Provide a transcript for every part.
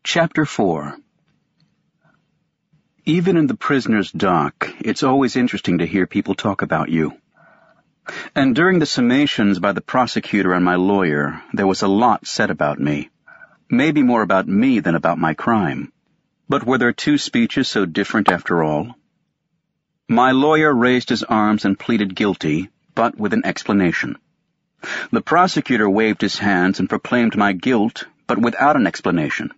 Chapter 4. Even in the prisoner's dock, it's always interesting to hear people talk about you. And during the summations by the prosecutor and my lawyer, there was a lot said about me. Maybe more about me than about my crime. But were there two speeches so different after all? My lawyer raised his arms and pleaded guilty, but with an explanation. The prosecutor waved his hands and proclaimed my guilt, but without an explanation.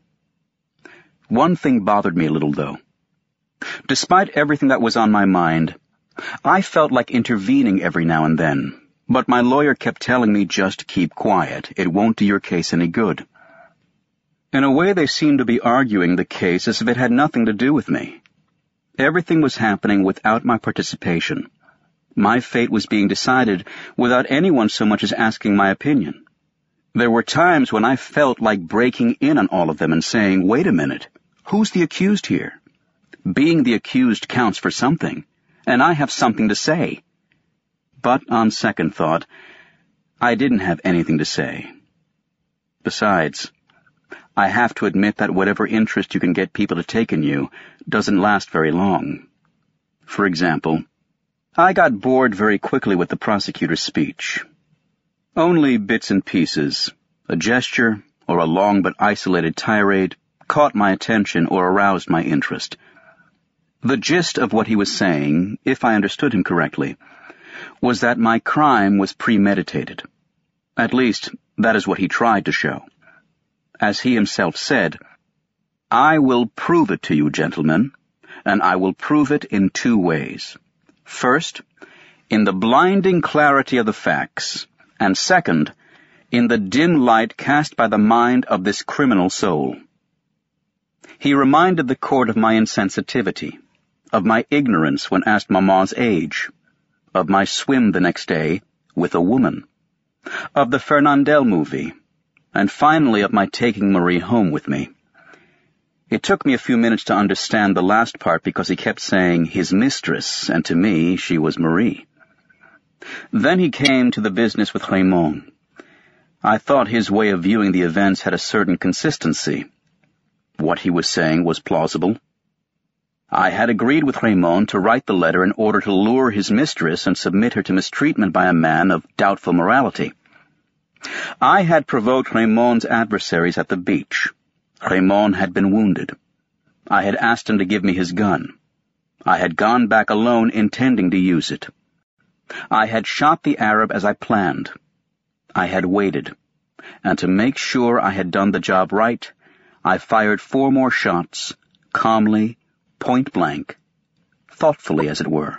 One thing bothered me a little, though. Despite everything that was on my mind, I felt like intervening every now and then, but my lawyer kept telling me just keep quiet. It won't do your case any good. In a way, they seemed to be arguing the case as if it had nothing to do with me. Everything was happening without my participation. My fate was being decided without anyone so much as asking my opinion. There were times when I felt like breaking in on all of them and saying, wait a minute, who's the accused here? Being the accused counts for something, and I have something to say. But on second thought, I didn't have anything to say. Besides, I have to admit that whatever interest you can get people to take in you doesn't last very long. For example, I got bored very quickly with the prosecutor's speech. Only bits and pieces, a gesture, or a long but isolated tirade, caught my attention or aroused my interest. The gist of what he was saying, if I understood him correctly, was that my crime was premeditated. At least, that is what he tried to show. As he himself said, I will prove it to you, gentlemen, and I will prove it in two ways. First, in the blinding clarity of the facts, and second, in the dim light cast by the mind of this criminal soul. He reminded the court of my insensitivity, of my ignorance when asked Maman's age, of my swim the next day with a woman, of the Fernandel movie, and finally of my taking Marie home with me. It took me a few minutes to understand the last part because he kept saying his mistress, and to me she was Marie. Then he came to the business with Raymond. I thought his way of viewing the events had a certain consistency. What he was saying was plausible. I had agreed with Raymond to write the letter in order to lure his mistress and submit her to mistreatment by a man of doubtful morality. I had provoked Raymond's adversaries at the beach. Raymond had been wounded. I had asked him to give me his gun. I had gone back alone intending to use it. I had shot the Arab as I planned. I had waited, and to make sure I had done the job right, I fired 4 more shots, calmly, point blank, thoughtfully as it were.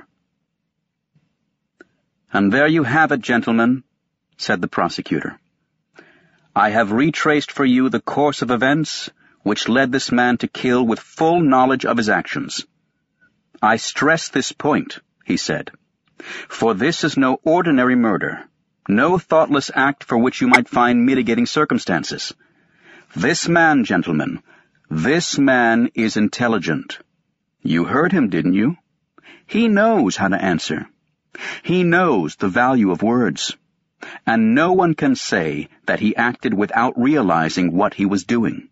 And there you have it, gentlemen, said the prosecutor. I have retraced for you the course of events which led this man to kill with full knowledge of his actions. I stress this point, he said, for this is no ordinary murder, no thoughtless act for which you might find mitigating circumstances. This man, gentlemen, this man is intelligent. You heard him, didn't you? He knows how to answer. He knows the value of words. And no one can say that he acted without realizing what he was doing.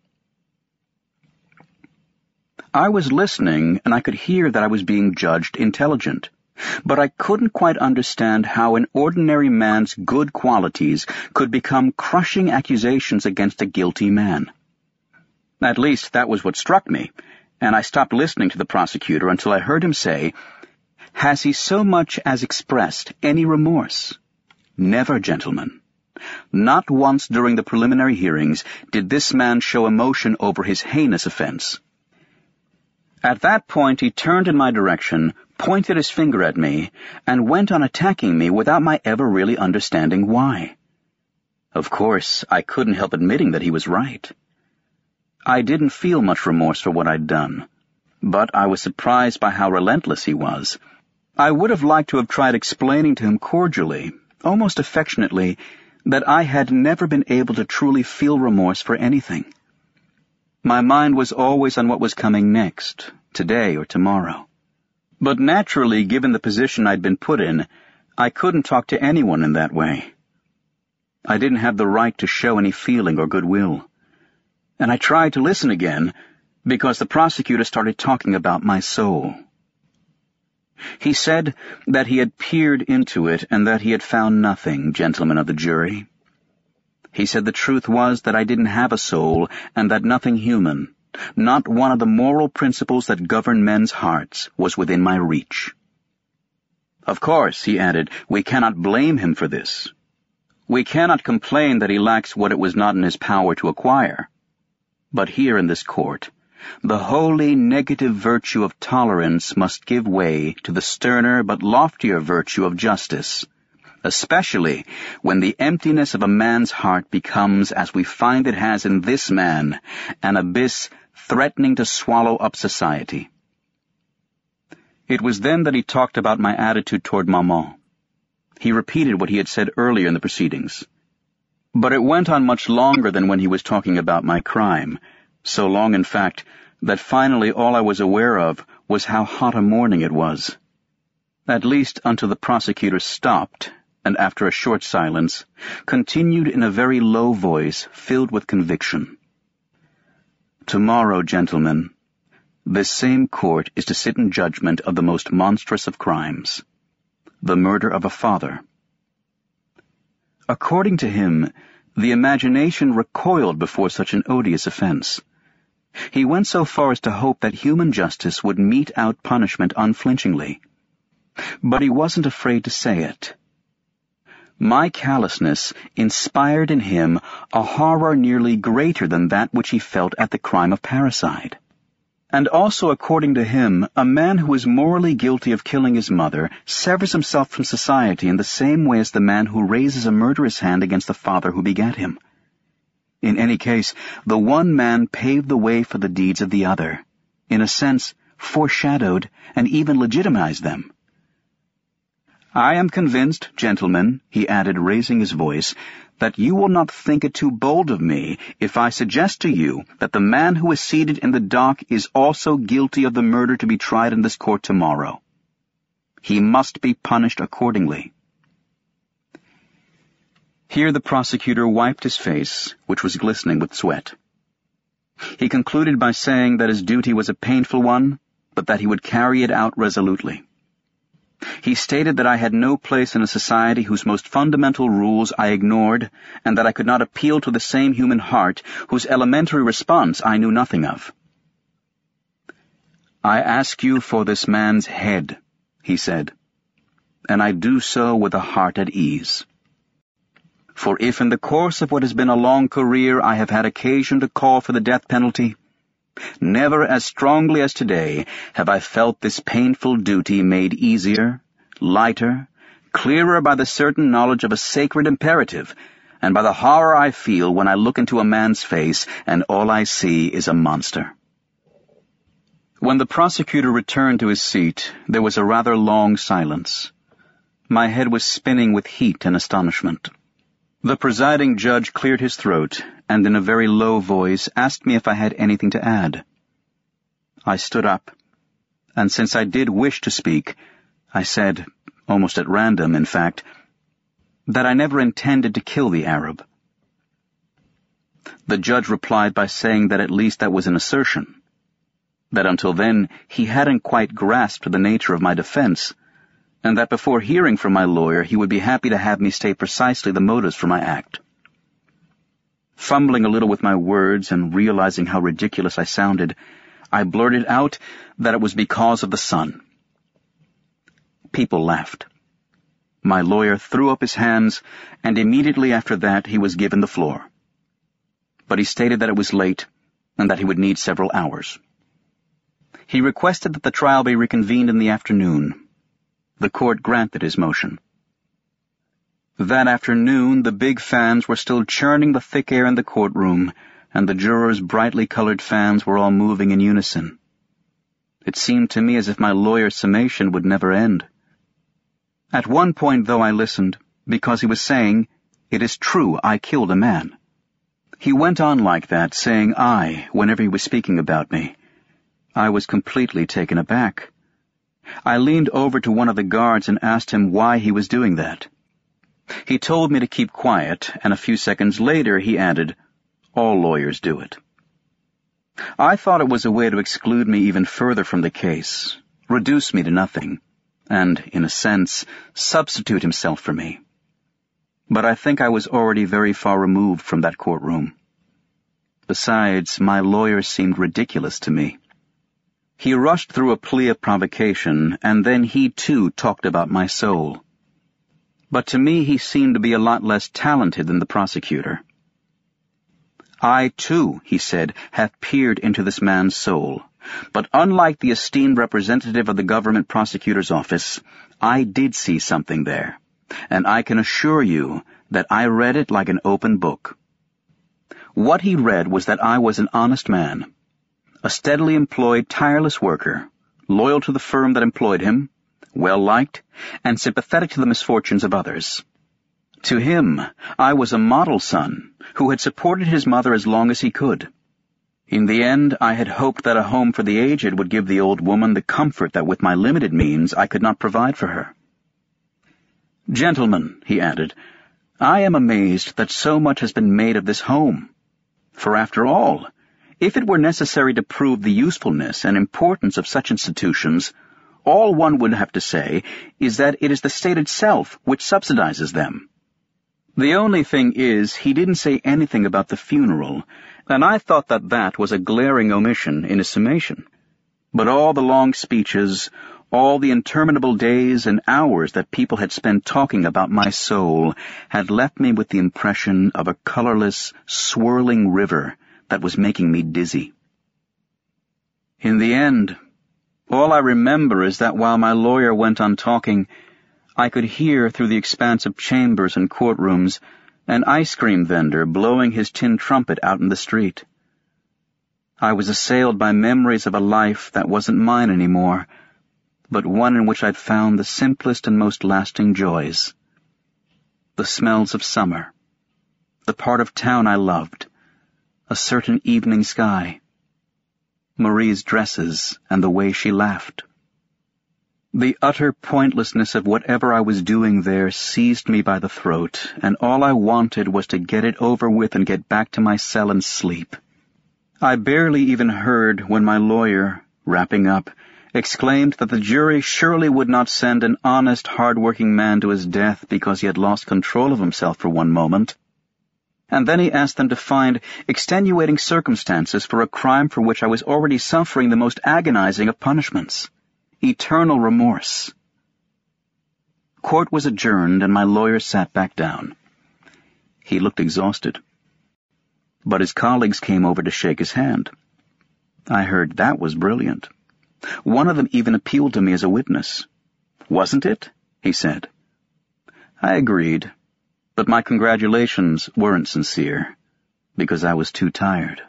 I was listening, and I could hear that I was being judged intelligent, but I couldn't quite understand how an ordinary man's good qualities could become crushing accusations against a guilty man. At least that was what struck me, and I stopped listening to the prosecutor until I heard him say, "Has he so much as expressed any remorse?" Never, gentlemen. Not once during the preliminary hearings did this man show emotion over his heinous offense. At that point he turned in my direction, pointed his finger at me, and went on attacking me without my ever really understanding why. Of course, I couldn't help admitting that he was right. I didn't feel much remorse for what I'd done, but I was surprised by how relentless he was. I would have liked to have tried explaining to him cordially, almost affectionately, that I had never been able to truly feel remorse for anything. My mind was always on what was coming next, today or tomorrow. But naturally, given the position I'd been put in, I couldn't talk to anyone in that way. I didn't have the right to show any feeling or goodwill. and I tried to listen again because the prosecutor started talking about my soul. He said that he had peered into it and that he had found nothing, gentlemen of the jury. He said the truth was that I didn't have a soul and that nothing human, not one of the moral principles that govern men's hearts, was within my reach. Of course, he added, we cannot blame him for this. We cannot complain that he lacks what it was not in his power to acquire. But here in this court, the wholly negative virtue of tolerance must give way to the sterner but loftier virtue of justice, especially when the emptiness of a man's heart becomes, as we find it has in this man, an abyss threatening to swallow up society. It was then that he talked about my attitude toward Maman. He repeated what he had said earlier in the proceedings. But it went on much longer than when he was talking about my crime, so long, in fact, that finally all I was aware of was how hot a morning it was. At least until the prosecutor stopped, and after a short silence, continued in a very low voice filled with conviction. Tomorrow, gentlemen, this same court is to sit in judgment of the most monstrous of crimes, the murder of a father. According to him, the imagination recoiled before such an odious offense. He went so far as to hope that human justice would mete out punishment unflinchingly. But he wasn't afraid to say it. My callousness inspired in him a horror nearly greater than that which he felt at the crime of parricide. And also, according to him, a man who is morally guilty of killing his mother severs himself from society in the same way as the man who raises a murderous hand against the father who begat him. In any case, the one man paved the way for the deeds of the other, in a sense foreshadowed and even legitimized them. I am convinced, gentlemen, he added, raising his voice, that you will not think it too bold of me if I suggest to you that the man who is seated in the dock is also guilty of the murder to be tried in this court tomorrow. He must be punished accordingly. Here the prosecutor wiped his face, which was glistening with sweat. He concluded by saying that his duty was a painful one, but that he would carry it out resolutely. He stated that I had no place in a society whose most fundamental rules I ignored, and that I could not appeal to the same human heart whose elementary response I knew nothing of. I ask you for this man's head, he said, and I do so with a heart at ease. For if in the course of what has been a long career I have had occasion to call for the death penalty, never as strongly as today have I felt this painful duty made easier, lighter, clearer by the certain knowledge of a sacred imperative, and by the horror I feel when I look into a man's face and all I see is a monster. When the prosecutor returned to his seat, there was a rather long silence. My head was spinning with heat and astonishment. The presiding judge cleared his throat and in a very low voice asked me if I had anything to add. I stood up, and since I did wish to speak, I said, almost at random, in fact, that I never intended to kill the Arab. The judge replied by saying that at least that was an assertion, that until then he hadn't quite grasped the nature of my defense, and that before hearing from my lawyer he would be happy to have me state precisely the motives for my act. Fumbling a little with my words and realizing how ridiculous I sounded, I blurted out that it was because of the sun. People laughed. My lawyer threw up his hands, and immediately after that he was given the floor. But he stated that it was late, and that he would need several hours. He requested that the trial be reconvened in the afternoon. The court granted his motion. That afternoon, the big fans were still churning the thick air in the courtroom, and the jurors' brightly colored fans were all moving in unison. It seemed to me as if my lawyer's summation would never end. At one point, though, I listened, because he was saying, "It is true, I killed a man." He went on like that, saying "I" whenever he was speaking about me. I was completely taken aback. I leaned over to one of the guards and asked him why he was doing that. He told me to keep quiet, and a few seconds later he added, "All lawyers do it." I thought it was a way to exclude me even further from the case, reduce me to nothing, and, in a sense, substitute himself for me. But I think I was already very far removed from that courtroom. Besides, my lawyer seemed ridiculous to me. He rushed through a plea of provocation, and then he too talked about my soul. But to me he seemed to be a lot less talented than the prosecutor. I too, he said, have peered into this man's soul, but unlike the esteemed representative of the government prosecutor's office, I did see something there, and I can assure you that I read it like an open book. What he read was that I was an honest man, a steadily employed, tireless worker, loyal to the firm that employed him, well-liked, and sympathetic to the misfortunes of others. To him, I was a model son who had supported his mother as long as he could. In the end, I had hoped that a home for the aged would give the old woman the comfort that with my limited means I could not provide for her. Gentlemen, he added, I am amazed that so much has been made of this home. For after all, if it were necessary to prove the usefulness and importance of such institutions, all one would have to say is that it is the state itself which subsidizes them. The only thing is, he didn't say anything about the funeral, and I thought that that was a glaring omission in his summation. But all the long speeches, all the interminable days and hours that people had spent talking about my soul had left me with the impression of a colorless, swirling river that was making me dizzy. In the end, all I remember is that while my lawyer went on talking, I could hear through the expanse of chambers and courtrooms an ice cream vendor blowing his tin trumpet out in the street. I was assailed by memories of a life that wasn't mine anymore, but one in which I'd found the simplest and most lasting joys. The smells of summer, the part of town I loved, a certain evening sky, Marie's dresses and the way she laughed. The utter pointlessness of whatever I was doing there seized me by the throat, and all I wanted was to get it over with and get back to my cell and sleep. I barely even heard when my lawyer, wrapping up, exclaimed that the jury surely would not send an honest, hard-working man to his death because he had lost control of himself for one moment. And then he asked them to find extenuating circumstances for a crime for which I was already suffering the most agonizing of punishments. Eternal remorse. Court was adjourned, and my lawyer sat back down. He looked exhausted. But his colleagues came over to shake his hand. I heard that was brilliant. One of them even appealed to me as a witness. "Wasn't it?" he said. I agreed, but my congratulations weren't sincere, because I was too tired.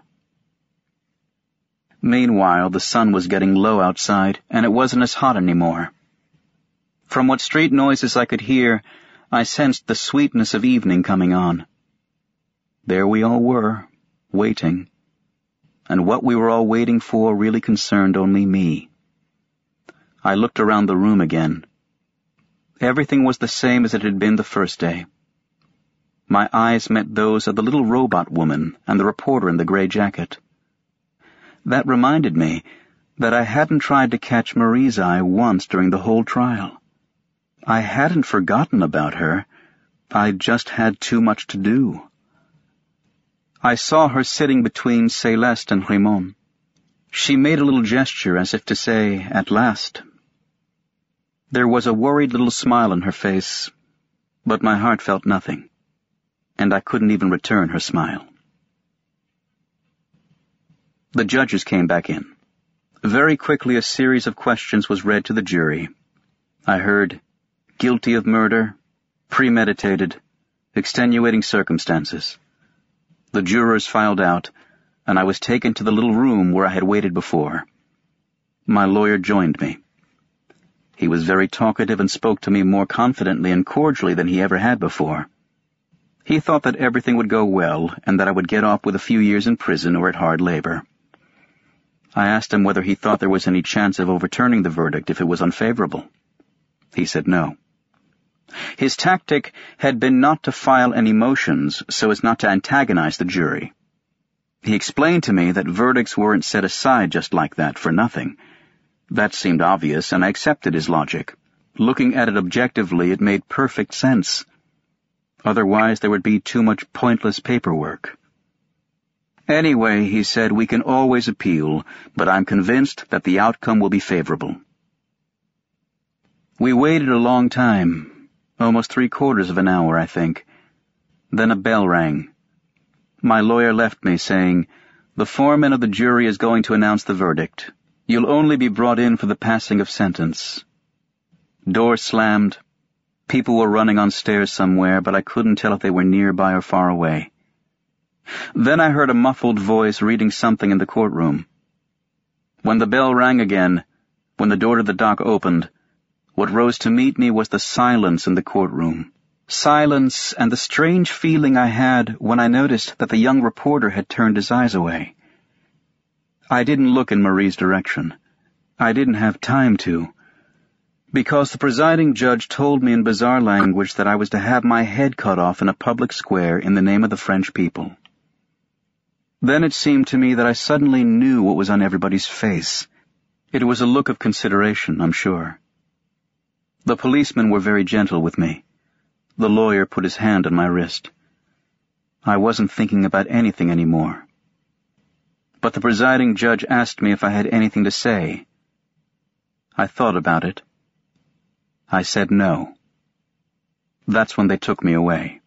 Meanwhile, the sun was getting low outside, and it wasn't as hot anymore. From what street noises I could hear, I sensed the sweetness of evening coming on. There we all were, waiting. And what we were all waiting for really concerned only me. I looked around the room again. Everything was the same as it had been the first day. My eyes met those of the little robot woman and the reporter in the gray jacket. That reminded me that I hadn't tried to catch Marie's eye once during the whole trial. I hadn't forgotten about her. I'd just had too much to do. I saw her sitting between Celeste and Raymond. She made a little gesture as if to say, "At last." There was a worried little smile on her face, but my heart felt nothing, and I couldn't even return her smile. The judges came back in. Very quickly a series of questions was read to the jury. I heard, "Guilty of murder, premeditated, extenuating circumstances." The jurors filed out, and I was taken to the little room where I had waited before. My lawyer joined me. He was very talkative and spoke to me more confidently and cordially than he ever had before. He thought that everything would go well and that I would get off with a few years in prison or at hard labor. I asked him whether he thought there was any chance of overturning the verdict if it was unfavorable. He said no. His tactic had been not to file any motions so as not to antagonize the jury. He explained to me that verdicts weren't set aside just like that for nothing. That seemed obvious, and I accepted his logic. Looking at it objectively, it made perfect sense. Otherwise, there would be too much pointless paperwork. Anyway, he said, we can always appeal, but I'm convinced that the outcome will be favorable. We waited a long time, almost 3/4 of an hour, I think. Then a bell rang. My lawyer left me, saying, "The foreman of the jury is going to announce the verdict. You'll only be brought in for the passing of sentence." Door slammed. People were running on stairs somewhere, but I couldn't tell if they were nearby or far away. Then I heard a muffled voice reading something in the courtroom. When the bell rang again, when the door to the dock opened, what rose to meet me was the silence in the courtroom. Silence and the strange feeling I had when I noticed that the young reporter had turned his eyes away. I didn't look in Marie's direction. I didn't have time to, because the presiding judge told me in bizarre language that I was to have my head cut off in a public square in the name of the French people. Then it seemed to me that I suddenly knew what was on everybody's face. It was a look of consideration, I'm sure. The policemen were very gentle with me. The lawyer put his hand on my wrist. I wasn't thinking about anything anymore. But the presiding judge asked me if I had anything to say. I thought about it. I said no. That's when they took me away.